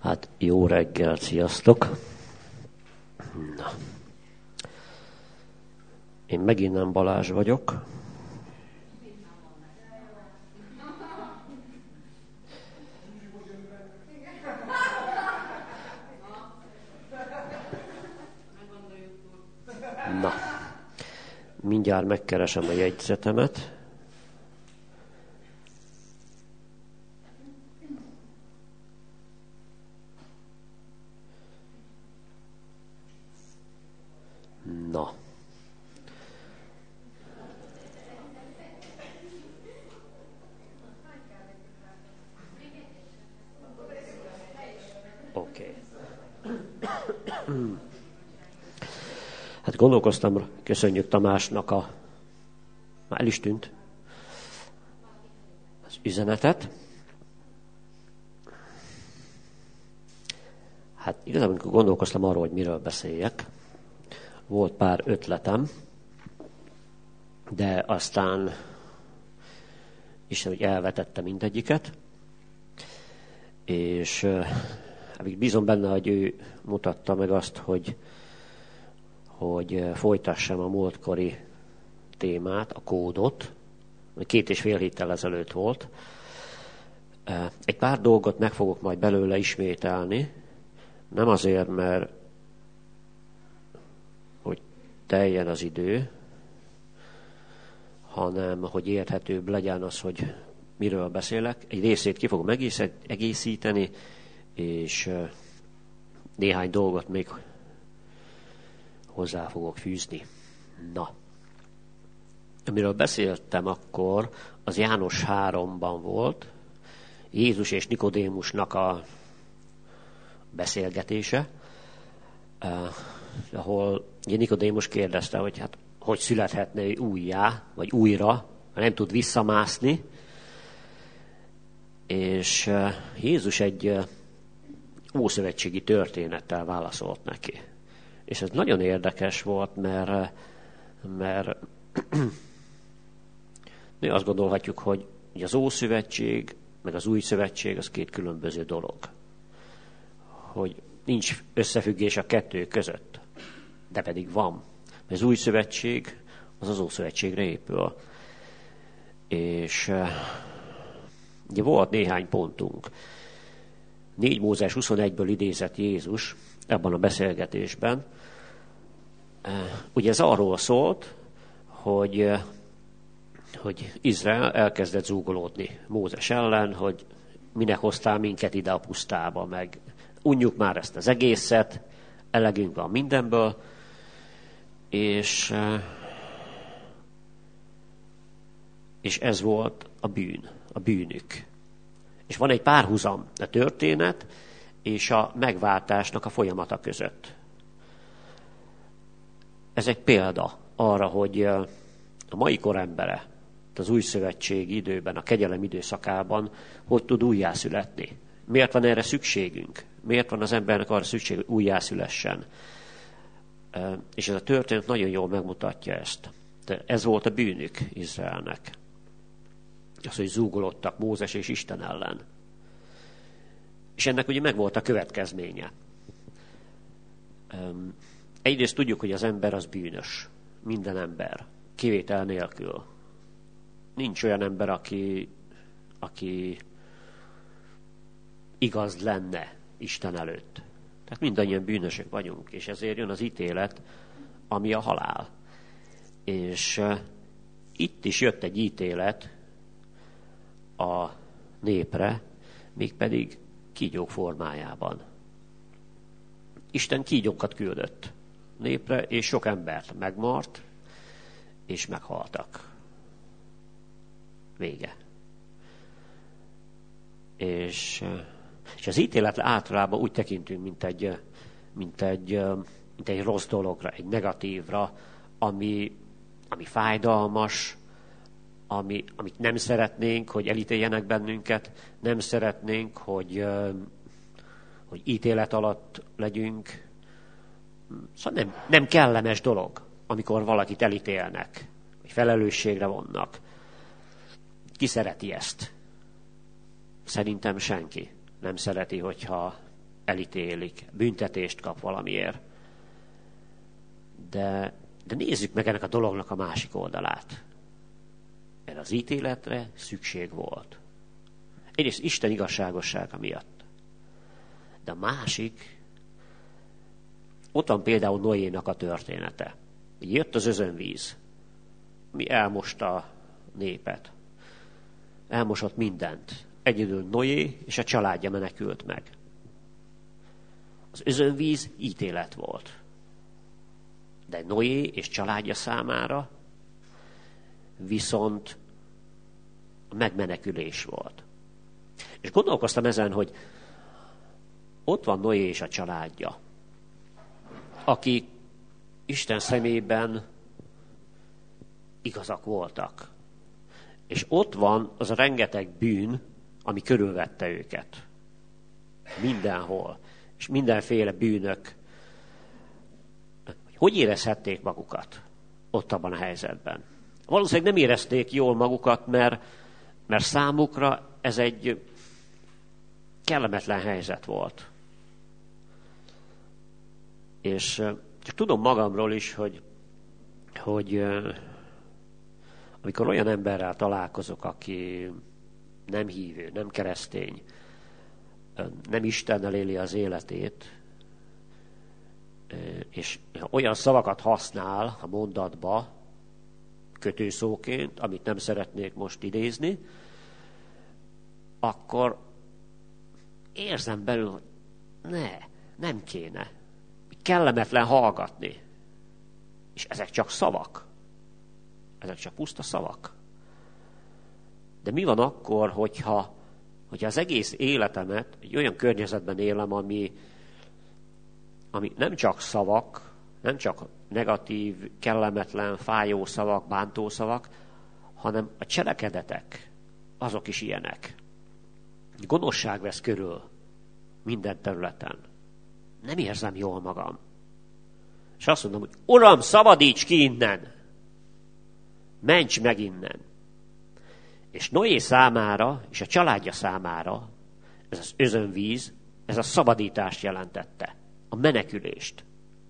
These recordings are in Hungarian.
Hát jó reggel, sziasztok! Na. Én megint nem Balázs vagyok. Na. Mindjárt megkeresem a jegyzetemet. Na. Oké. Hát gondolkoztam, köszönjük Tamásnak már el is tűnt az üzenetet. Hát igazából, amikor gondolkoztam arról, hogy miről beszéljek, volt pár ötletem, de aztán Isten úgy elvetette mindegyiket, és bízom benne, hogy ő mutatta meg azt, hogy folytassam a múltkori témát, a kódot, 2,5 héttel ezelőtt volt. Egy pár dolgot meg fogok majd belőle ismételni, nem azért, mert hogy teljen az idő, hanem hogy érthetőbb legyen az, hogy miről beszélek. Egy részét ki fogom egészíteni, és néhány dolgot még hozzá fogok fűzni. Na, amiről beszéltem akkor, az János 3-ban volt, Jézus és Nikodémusnak a beszélgetése, ahol Nikodémus kérdezte, hogy hát hogy születhetne ő újjá, vagy újra, mert nem tud visszamászni, és Jézus egy ószövetségi történettel válaszolt neki. És ez nagyon érdekes volt, mert mi azt gondolhatjuk, hogy az Ószövetség, meg az Új Szövetség az két különböző dolog. Hogy nincs összefüggés a kettő között, de pedig van. Az Új Szövetség az Ószövetségre épül. És ugye volt néhány pontunk. 4 Mózes 21-ből idézett Jézus ebben a beszélgetésben. Ugye ez arról szólt, hogy Izrael elkezdett zúgolódni Mózes ellen, hogy minek hoztál minket ide a pusztába, meg unjuk már ezt az egészet, elegünk van mindenből, és ez volt a bűn, a bűnük. És van egy párhuzam a történet és a megváltásnak a folyamata között. Ez egy példa arra, hogy a mai kor embere, az új szövetségi időben, a kegyelem időszakában hogy tud újjászületni. Miért van erre szükségünk? Miért van az embernek arra szükség, hogy újjászülessen? És ez a történet nagyon jól megmutatja ezt. De ez volt a bűnük Izraelnek. Az, hogy zúgolódtak Mózes és Isten ellen. És ennek ugye megvolt a következménye. Egyrészt tudjuk, hogy az ember az bűnös. Minden ember. Kivétel nélkül. Nincs olyan ember, aki igaz lenne Isten előtt. Tehát mindannyian bűnösök vagyunk, és ezért jön az ítélet, ami a halál. És itt is jött egy ítélet a népre, mégpedig kígyók formájában. Isten kígyókat küldött népre, és sok embert megmart, és meghaltak. Vége. És az ítéletre általában úgy tekintünk, mint egy rossz dologra, egy negatívra, ami fájdalmas, amit nem szeretnénk, hogy elítéljenek bennünket, nem szeretnénk, hogy ítélet alatt legyünk. Szóval nem kellemes dolog, amikor valakit elítélnek, vagy felelősségre vonnak. Ki szereti ezt? Szerintem senki nem szereti, hogyha elítélik, büntetést kap valamiért. De nézzük meg ennek a dolognak a másik oldalát. Erre az ítéletre szükség volt. Egyrészt Isten igazságossága miatt. De a másik, ott van például Noénak a története. Jött az özönvíz, ami elmosta a népet. Elmosott mindent. Egyedül Noé és a családja menekült meg. Az özönvíz ítélet volt. De Noé és családja számára viszont a megmenekülés volt. És gondolkoztam ezen, hogy ott van Noé és a családja, akik Isten szemében igazak voltak. És ott van az a rengeteg bűn, ami körülvette őket. Mindenhol. És mindenféle bűnök. Hogy érezhették magukat ott abban a helyzetben? Valószínűleg nem érezték jól magukat, mert számukra ez egy kellemetlen helyzet volt. És csak tudom magamról is, hogy amikor olyan emberrel találkozok, aki nem hívő, nem keresztény, nem Istennel éli az életét, és olyan szavakat használ a mondatba, kötőszóként, amit nem szeretnék most idézni, akkor érzem belül, hogy nem kéne. Kellemetlen hallgatni. És ezek csak szavak. Ezek csak puszta szavak. De mi van akkor, hogyha az egész életemet egy olyan környezetben élem, ami nem csak szavak, nem csak negatív, kellemetlen, fájó szavak, bántó szavak, hanem a cselekedetek, azok is ilyenek. Gonoszság vesz körül minden területen. Nem érzem jól magam. És azt mondom, hogy Uram, szabadíts ki innen! Ments meg innen! És Noé számára, és a családja számára ez az özönvíz, ez a szabadítást jelentette. A menekülést.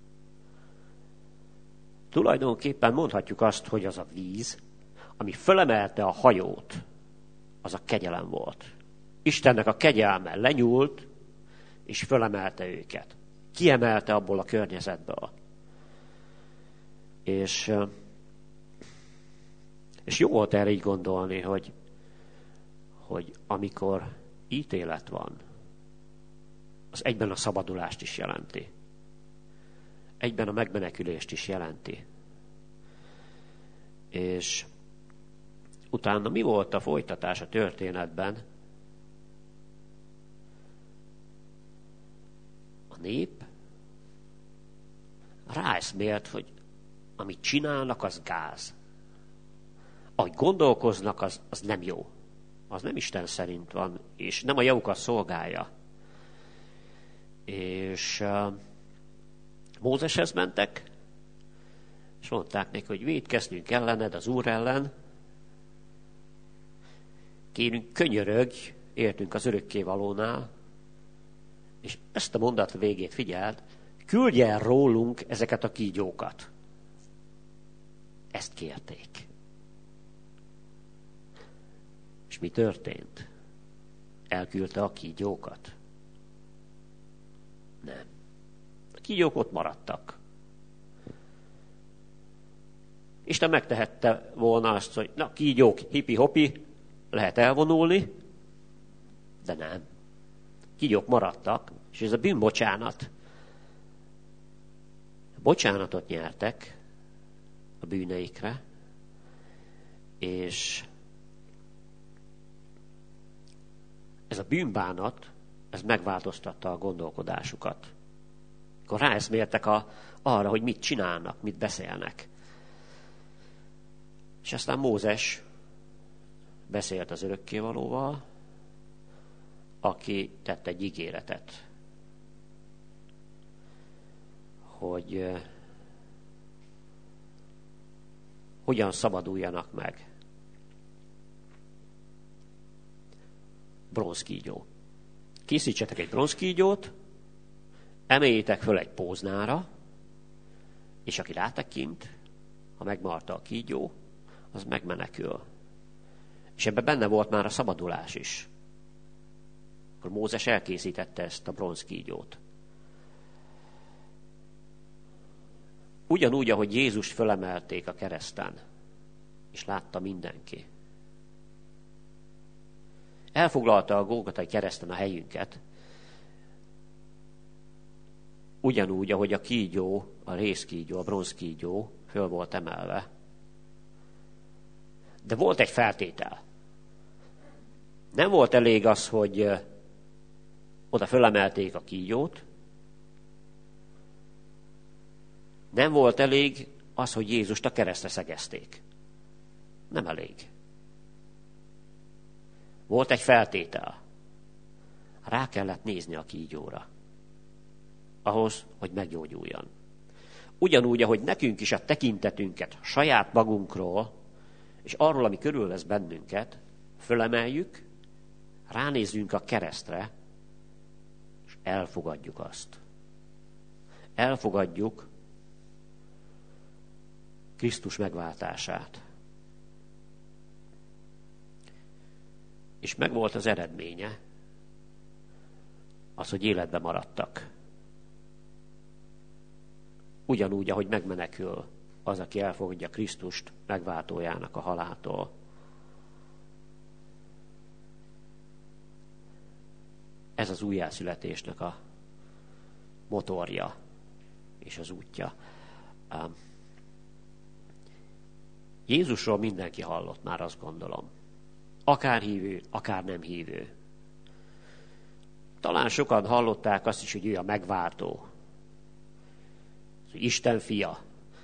Tulajdonképpen mondhatjuk azt, hogy az a víz, ami fölemelte a hajót, az a kegyelem volt. Istennek a kegyelme lenyúlt, és fölemelte őket. Kiemelte abból a környezetből. És jó volt erre így gondolni, hogy amikor ítélet van, az egyben a szabadulást is jelenti. Egyben a megmenekülést is jelenti. És utána mi volt a folytatás a történetben? A nép ráeszmélt, hogy amit csinálnak, az gáz. Ahogy gondolkoznak, az nem jó. Az nem Isten szerint van, és nem a javukat szolgálja. És Mózeshez mentek, és mondták neki, hogy vétkeznünk ellened az Úr ellen, kérünk, könyörögj, értünk az örökkévalónál, és ezt a mondat végét figyeld, küldj el rólunk ezeket a kígyókat. Ezt kérték. És mi történt? Elküldte a kígyókat? Nem. A kígyók ott maradtak. Isten megtehette volna azt, hogy na, kígyók, hipi-hopi, lehet elvonulni, de nem. Kígyók maradtak, és ez a bűnbocsánat. Bocsánatot nyertek a bűneikre, és ez a bűnbánat, ez megváltoztatta a gondolkodásukat. Akkor ráeszméltek arra, hogy mit csinálnak, mit beszélnek. És aztán Mózes beszélt az örökkévalóval, aki tett egy ígéretet, hogy hogyan szabaduljanak meg. Bronzkígyó. Készítsetek egy bronzkígyót, emeljétek föl egy póznára, és aki rátekint, ha megmarta a kígyó, az megmenekül. És ebben benne volt már a szabadulás is. Akkor Mózes elkészítette ezt a bronzkígyót. Ugyanúgy, ahogy Jézust fölemelték a kereszten, és látta mindenki. Elfoglalta a Gólgotai kereszten a helyünket, ugyanúgy, ahogy a kígyó, a rézkígyó, a bronzkígyó föl volt emelve. De volt egy feltétel. Nem volt elég az, hogy oda fölemelték a kígyót, nem volt elég az, hogy Jézust a keresztre szegezték. Nem elég. Volt egy feltétel. Rá kellett nézni a kígyóra. Ahhoz, hogy meggyógyuljon. Ugyanúgy, ahogy nekünk is a tekintetünket saját magunkról, és arról, ami körülvesz bennünket, fölemeljük, ránézzünk a keresztre, és elfogadjuk azt. Elfogadjuk Krisztus megváltását. És megvolt az eredménye, az, hogy életbe maradtak. Ugyanúgy, ahogy megmenekül az, aki elfogadja Krisztust megváltójának a haláltól. Ez az újjászületésnek a motorja és az útja. Jézusról mindenki hallott már, azt gondolom. Akár hívő, akár nem hívő. Talán sokan hallották azt is, hogy ő a megváltó. Isten fia.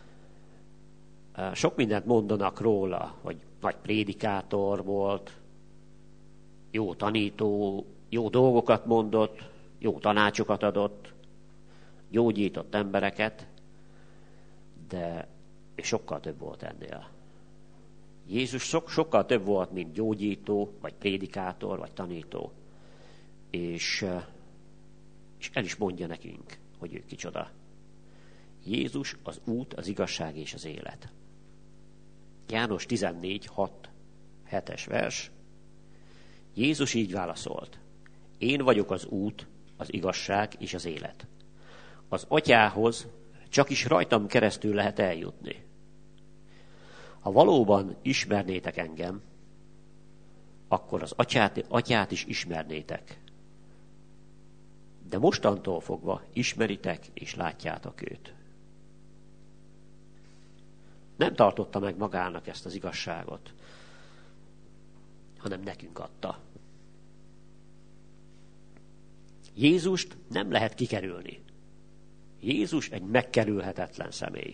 Sok mindent mondanak róla, hogy nagy prédikátor volt, jó tanító, jó dolgokat mondott, jó tanácsokat adott, gyógyított embereket, de sokkal több volt ennél. Jézus sokkal több volt, mint gyógyító, vagy prédikátor, vagy tanító. És el is mondja nekünk, hogy ő kicsoda. Jézus az út, az igazság és az élet. János 14, 6, 7-es vers. Jézus így válaszolt. Én vagyok az út, az igazság és az élet. Az atyához csak is rajtam keresztül lehet eljutni. Ha valóban ismernétek engem, akkor az atyát is ismernétek. De mostantól fogva ismeritek és látjátok őt. Nem tartotta meg magának ezt az igazságot, hanem nekünk adta. Jézust nem lehet kikerülni. Jézus egy megkerülhetetlen személy.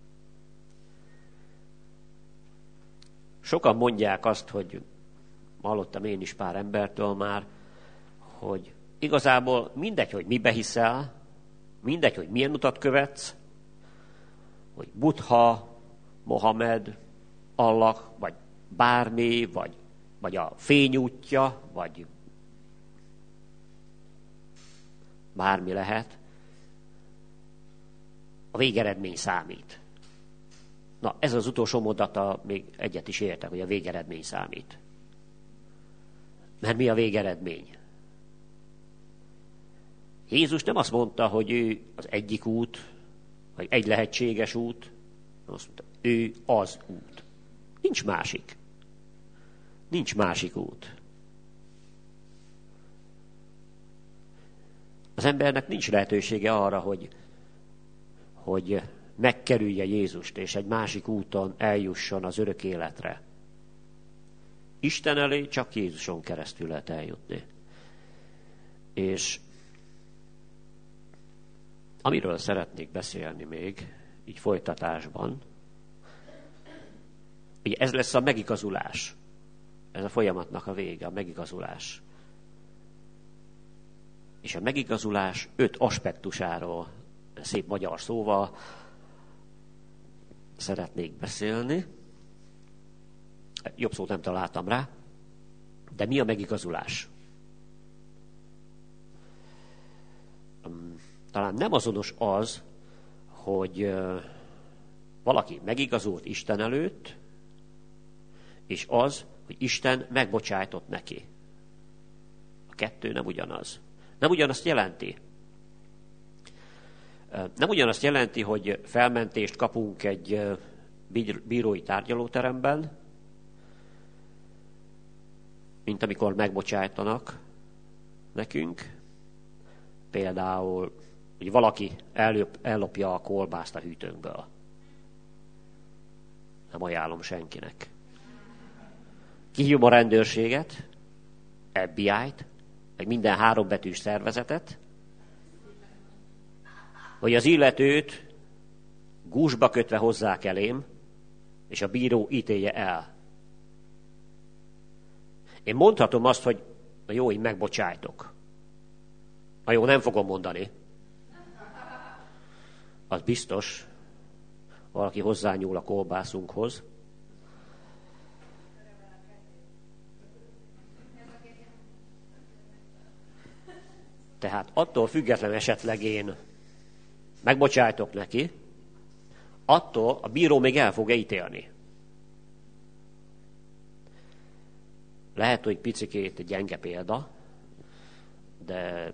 Sokan mondják azt, hogy hallottam én is pár embertől már, hogy igazából mindegy, hogy mibe hiszel, mindegy, hogy milyen utat követsz, hogy Buddha, Mohamed, Allah, vagy bármi, vagy a fényútja, vagy bármi lehet, a végeredmény számít. Na, ez az utolsó mondata, még egyet is értek, hogy a végeredmény számít. Mert mi a végeredmény? Jézus nem azt mondta, hogy ő az egyik út, vagy egy lehetséges út, azt mondta, ő az út. Nincs másik. Nincs másik út. Az embernek nincs lehetősége arra, hogy megkerülje Jézust, és egy másik úton eljusson az örök életre. Isten elé csak Jézuson keresztül lehet eljutni. És amiről szeretnék beszélni még, így folytatásban, ugye ez lesz a megigazulás. Ez a folyamatnak a vége, a megigazulás. És a megigazulás 5 aspektusáról, szép magyar szóval szeretnék beszélni. Jobb szót nem találtam rá. De mi a megigazulás? talán nem azonos az, hogy valaki megigazult Isten előtt, és az, hogy Isten megbocsájtott neki. A kettő nem ugyanaz. Nem ugyanazt jelenti. Nem ugyanazt jelenti, hogy felmentést kapunk egy bírói tárgyalóteremben, mint amikor megbocsájtanak nekünk. Például, hogy valaki ellopja a kolbászt a hűtőnkből. Nem ajánlom senkinek. Kihívom a rendőrséget, FBI-t, meg minden 3 betűs szervezetet, hogy az illetőt gúzsba kötve hozzák elém, és a bíró ítélje el. Én mondhatom azt, hogy na jó, én megbocsájtok. Na jó, nem fogom mondani. Az biztos, valaki hozzányúl a kolbászunkhoz. Tehát attól független esetleg én megbocsájtok neki, attól a bíró még el fog ítélni. Lehet, hogy picikét gyenge példa, de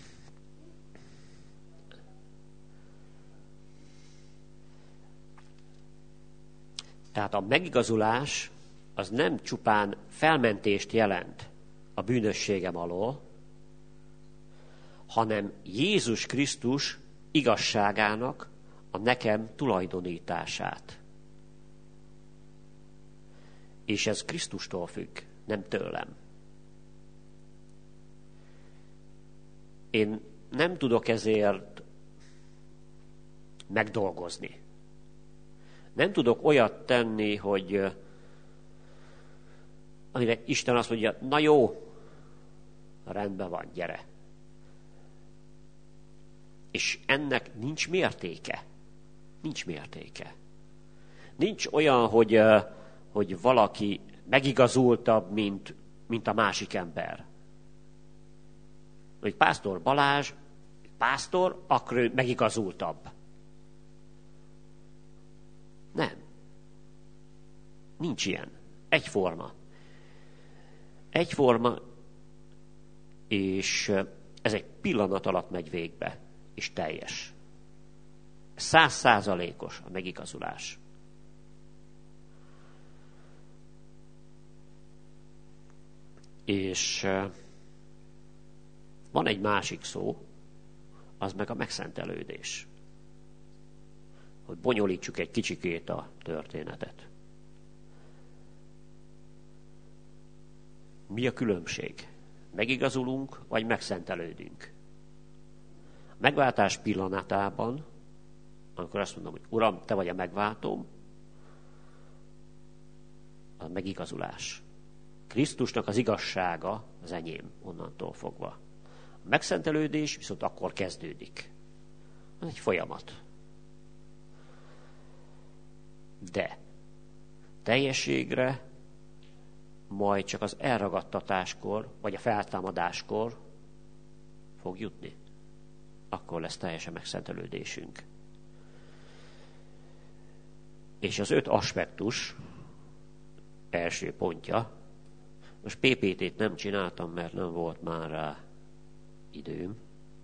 tehát a megigazulás az nem csupán felmentést jelent a bűnösségem alól, hanem Jézus Krisztus igazságának a nekem tulajdonítását. És ez Krisztustól függ, nem tőlem. Én nem tudok ezért megdolgozni. Nem tudok olyat tenni, hogy amire Isten azt mondja, na jó, rendben van, gyere. És ennek nincs mértéke. Nincs mértéke. Nincs olyan, hogy valaki megigazultabb, mint a másik ember. Hogy Pásztor Balázs, pásztor, akkor ő megigazultabb. Nem. Nincs ilyen. Egyforma. Egyforma, és ez egy pillanat alatt megy végbe, és teljes. 100%-os a megigazulás. És van egy másik szó, az meg a megszentelődés. Hogy bonyolítsuk egy kicsikét a történetet. Mi a különbség? Megigazulunk, vagy megszentelődünk? A megváltás pillanatában, amikor azt mondom, hogy Uram, te vagy a megváltóm, a megigazulás. Krisztusnak az igazsága az enyém onnantól fogva. A megszentelődés viszont akkor kezdődik. Ez egy folyamat. De teljességre majd csak az elragadtatáskor, vagy a feltámadáskor fog jutni. Akkor lesz teljes a megszentelődésünk. És az 5 aspektus első pontja, most PPT-t nem csináltam, mert nem volt már rá időm.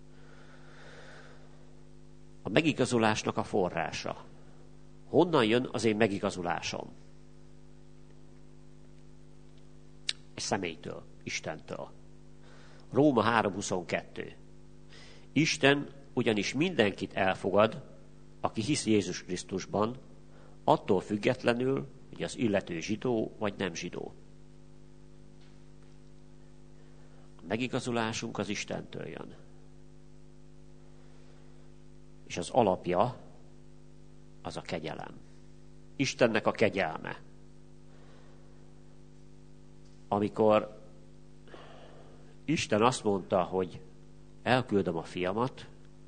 A megigazulásnak a forrása. Honnan jön az én megigazulásom? Egy személytől, Istentől. Róma 3:22. Isten ugyanis mindenkit elfogad, aki hisz Jézus Krisztusban, attól függetlenül, hogy az illető zsidó vagy nem zsidó. A megigazulásunk az Istentől jön. És az alapja az a kegyelem. Istennek a kegyelme. Amikor Isten azt mondta, hogy elküldöm a fiamat,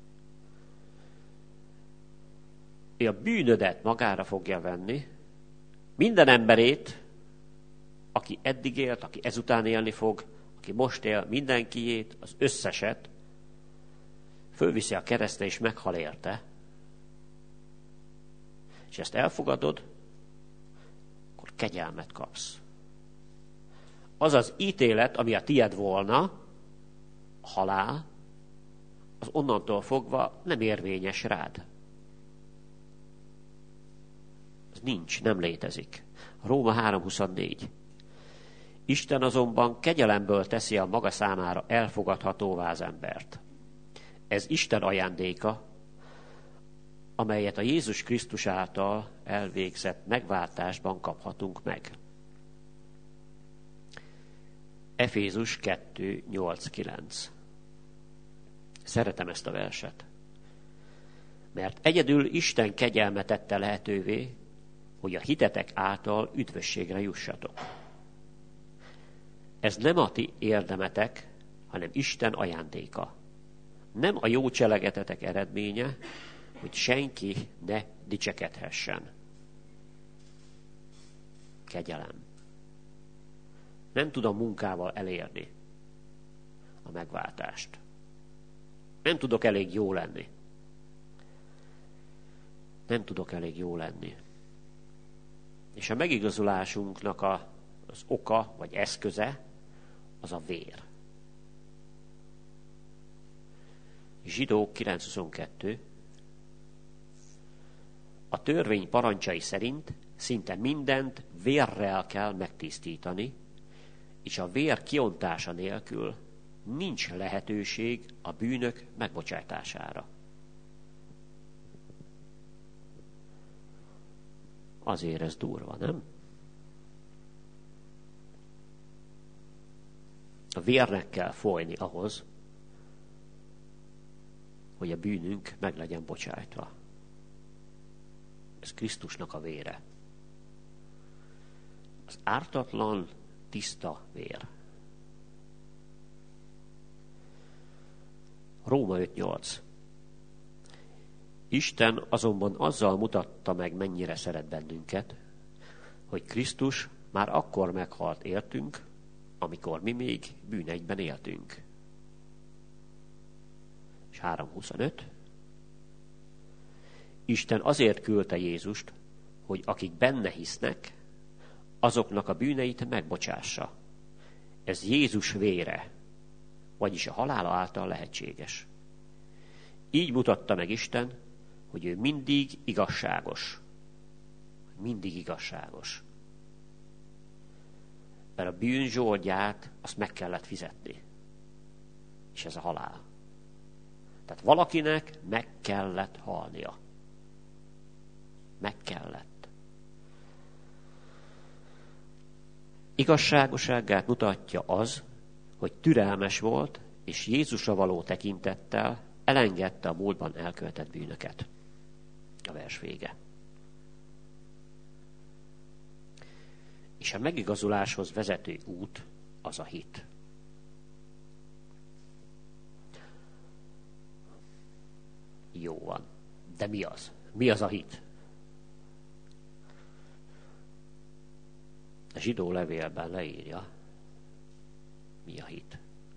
ő a bűnödet magára fogja venni, minden emberét, aki eddig élt, aki ezután élni fog, aki most él, mindenkiét, az összeset, fölviszi a keresztre és meghal érte, és ezt elfogadod, akkor kegyelmet kapsz. Az az ítélet, ami a tied volna, a halál, az onnantól fogva nem érvényes rád. Ez nincs, nem létezik. Róma 3:24. Isten azonban kegyelemből teszi a maga számára elfogadhatóvá az embert. Ez Isten ajándéka, amelyet a Jézus Krisztus által elvégzett megváltásban kaphatunk meg. Efézus 2:8-9. Szeretem ezt a verset. Mert egyedül Isten kegyelme tette lehetővé, hogy a hitetek által üdvösségre jussatok. Ez nem a ti érdemetek, hanem Isten ajándéka. Nem a jó cselekedetek eredménye, hogy senki ne dicsekedhessen. Kegyelem. Nem tudom munkával elérni a megváltást. Nem tudok elég jó lenni. Nem tudok elég jó lenni. És a megigazulásunknak az oka, vagy eszköze, az a vér. Zsidók 9:22. A törvény parancsai szerint szinte mindent vérrel kell megtisztítani, és a vér kiontása nélkül nincs lehetőség a bűnök megbocsátására. Azért ez durva, nem? A vérnek kell folyni ahhoz, hogy a bűnünk meg legyen bocsájtva. Ez Krisztusnak a vére. Az ártatlan, tiszta vér. Róma 5:8. Isten azonban azzal mutatta meg, mennyire szeret bennünket, hogy Krisztus már akkor meghalt értünk, amikor mi még bűneinkben éltünk. És 3:25. Isten azért küldte Jézust, hogy akik benne hisznek, azoknak a bűneit megbocsássa. Ez Jézus vére, vagyis a halála által lehetséges. Így mutatta meg Isten, hogy ő mindig igazságos. Mindig igazságos. Mert a bűn zsoldját azt meg kellett fizetni. És ez a halál. Tehát valakinek meg kellett halnia. Meg kellett. Igazságoságát mutatja az, hogy türelmes volt, és Jézusra való tekintettel elengedte a múltban elkövetett bűnöket. A vers vége. És a megigazuláshoz vezető út az a hit. Jó van. De mi az? Mi az a hit? A zsidó levélben leírja, mi a hit.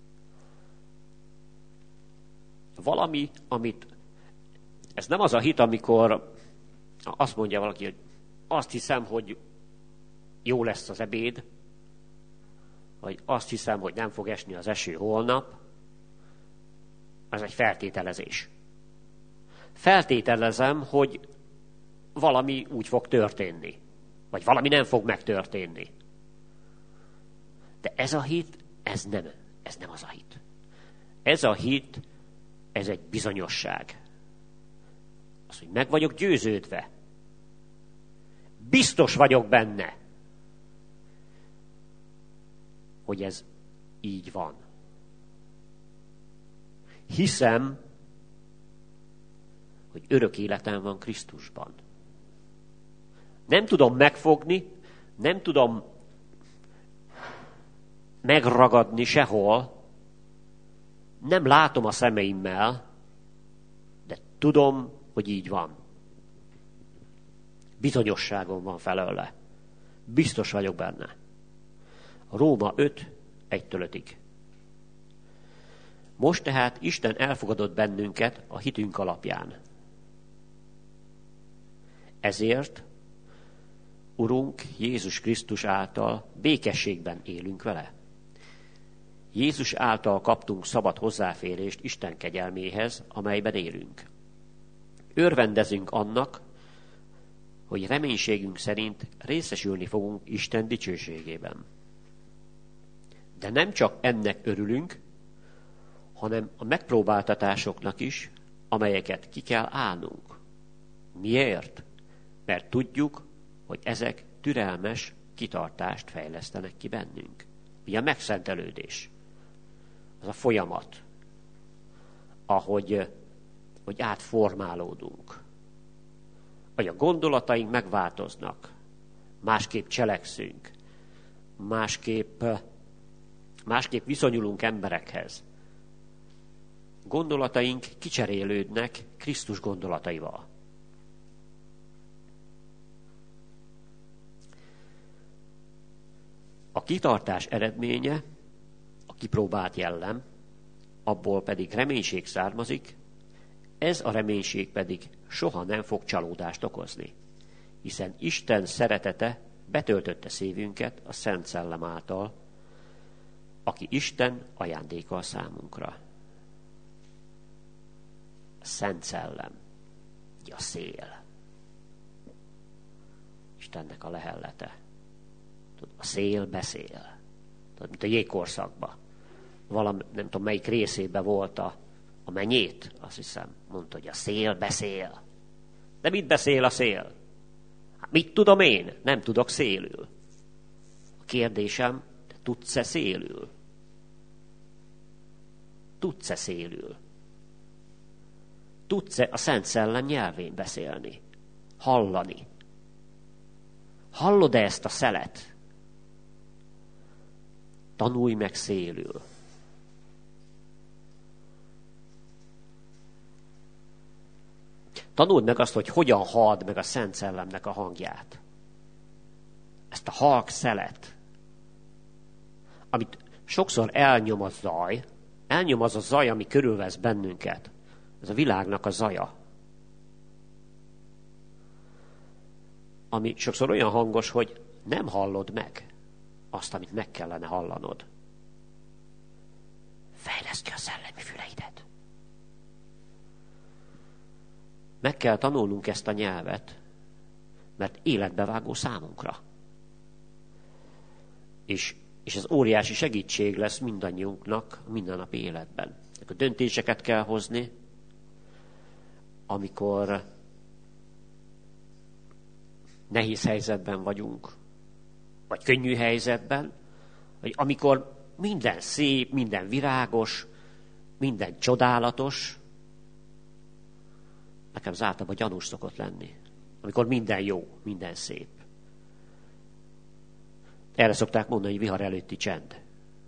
Valami, amit... Ez nem az a hit, amikor azt mondja valaki, hogy azt hiszem, hogy jó lesz az ebéd, vagy azt hiszem, hogy nem fog esni az eső holnap. Ez egy feltételezés. Feltételezem, hogy valami úgy fog történni, vagy valami nem fog megtörténni. De ez a hit, ez nem az a hit. Ez a hit, ez egy bizonyosság. Az, hogy meg vagyok győződve. Biztos vagyok benne, hogy ez így van. Hiszem, hogy örök életem van Krisztusban. Nem tudom megfogni, nem tudom megragadni sehol, nem látom a szemeimmel, de tudom, hogy így van. Bizonyosságom van felőle. Biztos vagyok benne. Róma 5:1-5. Most tehát Isten elfogadott bennünket a hitünk alapján. Ezért, Urunk Jézus Krisztus által békességben élünk vele. Jézus által kaptunk szabad hozzáférést Isten kegyelméhez, amelyben élünk. Örvendezünk annak, hogy reménységünk szerint részesülni fogunk Isten dicsőségében. De nem csak ennek örülünk, hanem a megpróbáltatásoknak is, amelyeket ki kell állnunk. Miért? Mert tudjuk, hogy ezek türelmes kitartást fejlesztenek ki bennünk. Ugye a megszentelődés, az a folyamat, ahogy átformálódunk. Vagy a gondolataink megváltoznak, másképp cselekszünk, másképp viszonyulunk emberekhez. Gondolataink kicserélődnek Krisztus gondolataival. A kitartás eredménye, a kipróbált jellem, abból pedig reménység származik, ez a reménység pedig soha nem fog csalódást okozni, hiszen Isten szeretete betöltötte szívünket a Szent Szellem által, aki Isten ajándéka a számunkra. A Szent Szellem, a szél. Istennek a lehellete. A szél beszél. Mint a jégkorszakban. Valami, nem tudom melyik részében volt a menyét, azt hiszem, mondta, hogy a szél beszél. De mit beszél a szél? Hát mit tudom én? Nem tudok szélül. A kérdésem, te tudsz-e szélül? Tudsz-e szélül? Tudsz-e a Szent Szellem nyelvén beszélni? Hallani? Hallod-e ezt a szelet? Tanulj meg szélül. Tanuld meg azt, hogy hogyan halld meg a Szent Szellemnek a hangját. Ezt a halk szelet, amit sokszor elnyom a zaj, elnyom az a zaj, ami körülvesz bennünket. Ez a világnak a zaja. Ami sokszor olyan hangos, hogy nem hallod meg azt, amit meg kellene hallanod. Fejleszd ki a szellemi füleidet. Meg kell tanulnunk ezt a nyelvet, mert életbevágó számunkra. És ez óriási segítség lesz mindannyiunknak a mindennapi életben. A döntéseket kell hozni, amikor nehéz helyzetben vagyunk, vagy könnyű helyzetben, vagy amikor minden szép, minden virágos, minden csodálatos. Nekem az általában gyanús szokott lenni. Amikor minden jó, minden szép. Erre szokták mondani, hogy vihar előtti csend.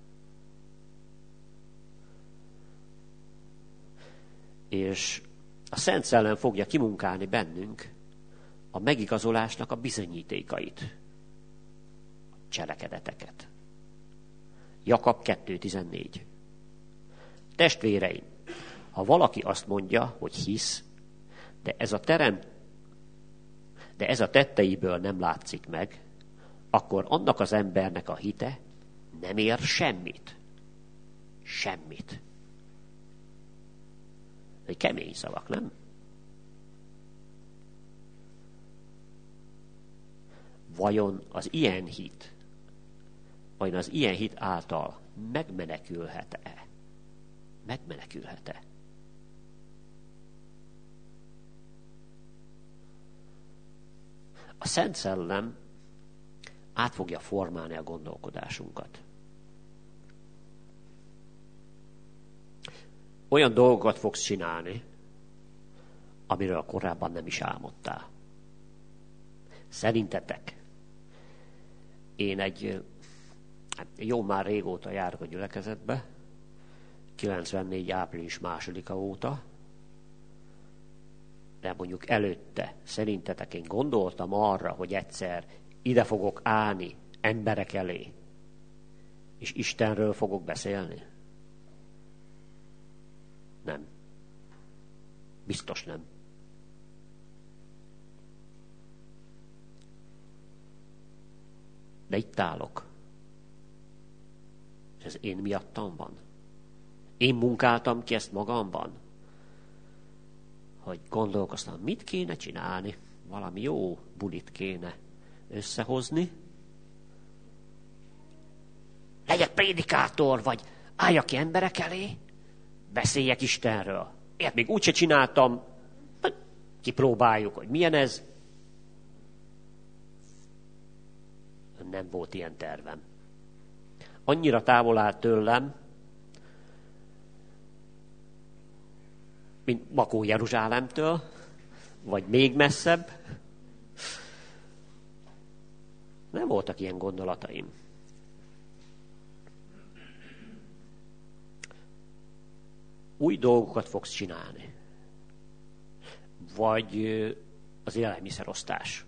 És a Szent Szellem fogja kimunkálni bennünk a megigazolásnak a bizonyítékait, a cselekedeteket. Jakab 2.14. Testvéreim, ha valaki azt mondja, hogy hisz, de ez a tetteiből nem látszik meg, akkor annak az embernek a hite nem ér semmit. Semmit. Egy kemény szavak, nem? Vajon az ilyen hit által megmenekülhet-e? Megmenekülhet-e? A Szent Szellem át fogja formálni a gondolkodásunkat. Olyan dolgokat fogsz csinálni, amiről korábban nem is álmodtál. Szerintetek, én jó már régóta járok a gyülekezetbe, 94. április 2-a óta, de mondjuk előtte, szerintetek én gondoltam arra, hogy egyszer ide fogok állni emberek elé, és Istenről fogok beszélni? Nem. Biztos nem. De itt állok. És ez én miattam van. Én munkáltam ki ezt magamban. Hogy gondolkoztam, mit kéne csinálni. Valami jó bulit kéne összehozni. Legyek prédikátor, vagy álljak ki emberek elé, beszéljek Istenről. Ilyet még úgyse csináltam, kipróbáljuk, hogy milyen ez. Nem volt ilyen tervem. Annyira távol állt tőlem, mint Makó Jeruzsálemtől, vagy még messzebb. Nem voltak ilyen gondolataim. Új dolgokat fogsz csinálni. Vagy az élelmiszerosztás.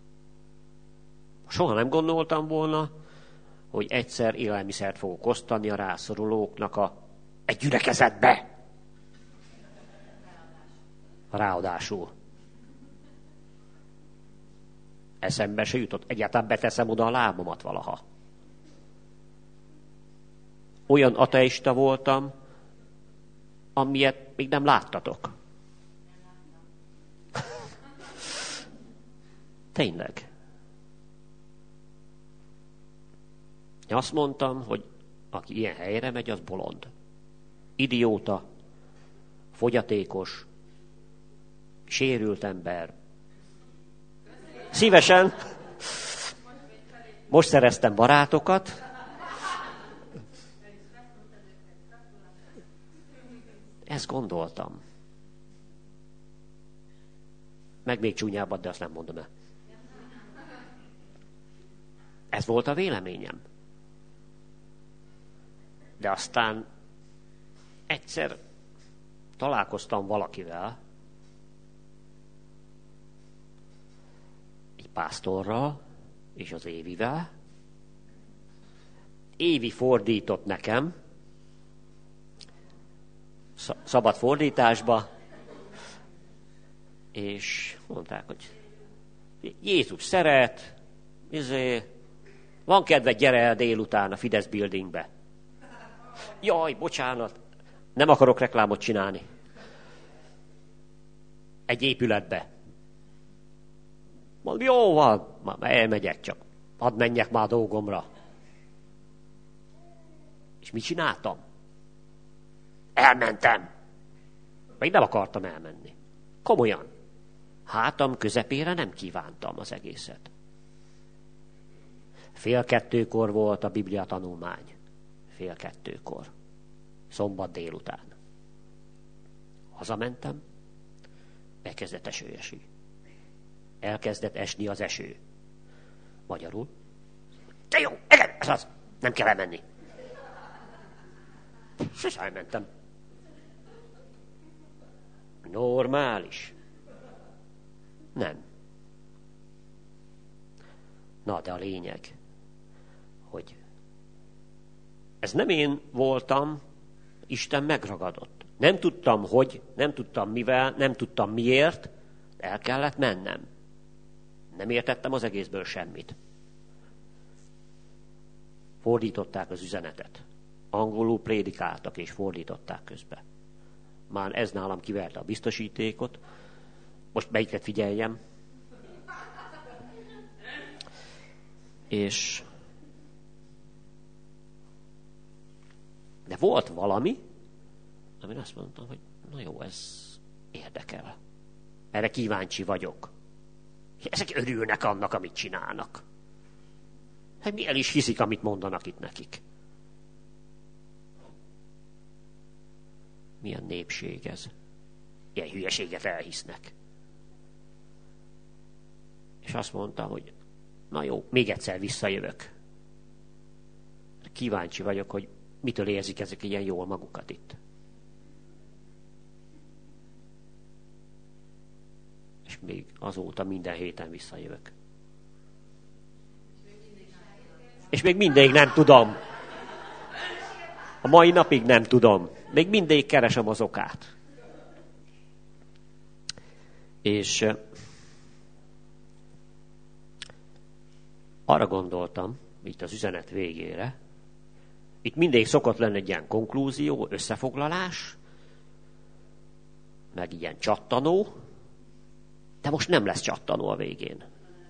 Soha nem gondoltam volna, hogy egyszer élelmiszert fogok osztani a rászorulóknak egy gyülekezetbe. Ráadásul. Eszembe se jutott. Egyáltalán beteszem oda a lábamat valaha. Olyan ateista voltam, amilyet még nem láttatok. Tényleg. Én azt mondtam, hogy aki ilyen helyre megy, az bolond. Idióta, fogyatékos, sérült ember. Szívesen. Most szereztem barátokat. Ezt gondoltam. Meg még csúnyábbat, de azt nem mondom el. Ez volt a véleményem. De aztán egyszer találkoztam valakivel, egy pásztorral és az Évivel. Évi fordított nekem, szabad fordításba, és mondták, hogy Jézus szeret, van kedved, gyere el délután a Fidesz Buildingbe. Jaj, bocsánat, nem akarok reklámot csinálni. Egy épületbe. Mondom, jó van, már elmegyek, csak hadd menjek már a dolgomra. És mit csináltam? Elmentem. Még nem akartam elmenni. Komolyan. Hátam közepére nem kívántam az egészet. 1:30 volt a Biblia tanulmány. 1:30. Szombat délután. Hazamentem, elkezdett esőesni. Elkezdett esni az eső. Magyarul. De jó, igen, ez az. Nem kell elmenni. És elmentem. Normális. Nem. Na, de a lényeg, hogy ez nem én voltam, Isten megragadott. Nem tudtam, hogy, nem tudtam mivel, nem tudtam miért, el kellett mennem. Nem értettem az egészből semmit. Fordították az üzenetet. Angolul prédikáltak és fordították közbe. Már ez nálam kiverte a biztosítékot. Most melyiket figyeljem. És de volt valami, amin azt mondtam, hogy na jó, ez érdekel. Erre kíváncsi vagyok. Ezek örülnek annak, amit csinálnak. Hát mi el is hiszik, amit mondanak itt nekik. Milyen népség ez. Ilyen hülyeséget elhisznek. És azt mondtam, hogy na jó, még egyszer visszajövök. Kíváncsi vagyok, hogy mitől érzik ezek ilyen jól magukat itt. És még azóta minden héten visszajövök. És még mindig nem tudom. A mai napig nem tudom. Még mindig keresem az okát. És arra gondoltam, itt az üzenet végére, itt mindig szokott lenni egy ilyen konklúzió, összefoglalás, meg ilyen csattanó, de most nem lesz csattanó a végén.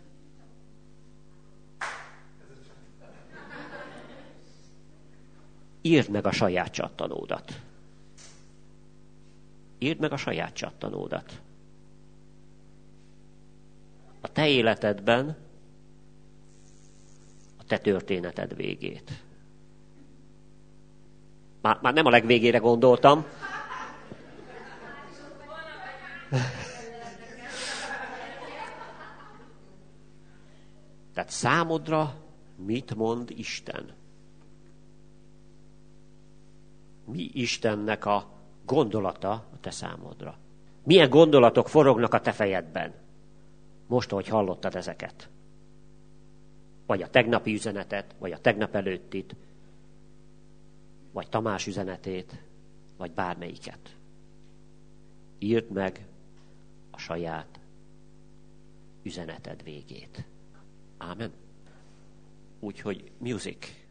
Írd meg a saját csattanódat. Írd meg a saját csattanódat. A te életedben a te történeted végét. Már nem a legvégére gondoltam. Tehát számodra mit mond Isten? Mi Istennek a gondolata a te számodra? Milyen gondolatok forognak a te fejedben? Most, ahogy hallottad ezeket. Vagy a tegnapi üzenetet, vagy a tegnap előttit, vagy Tamás üzenetét, vagy bármelyiket. Írd meg a saját üzeneted végét. Ámen. Úgyhogy music.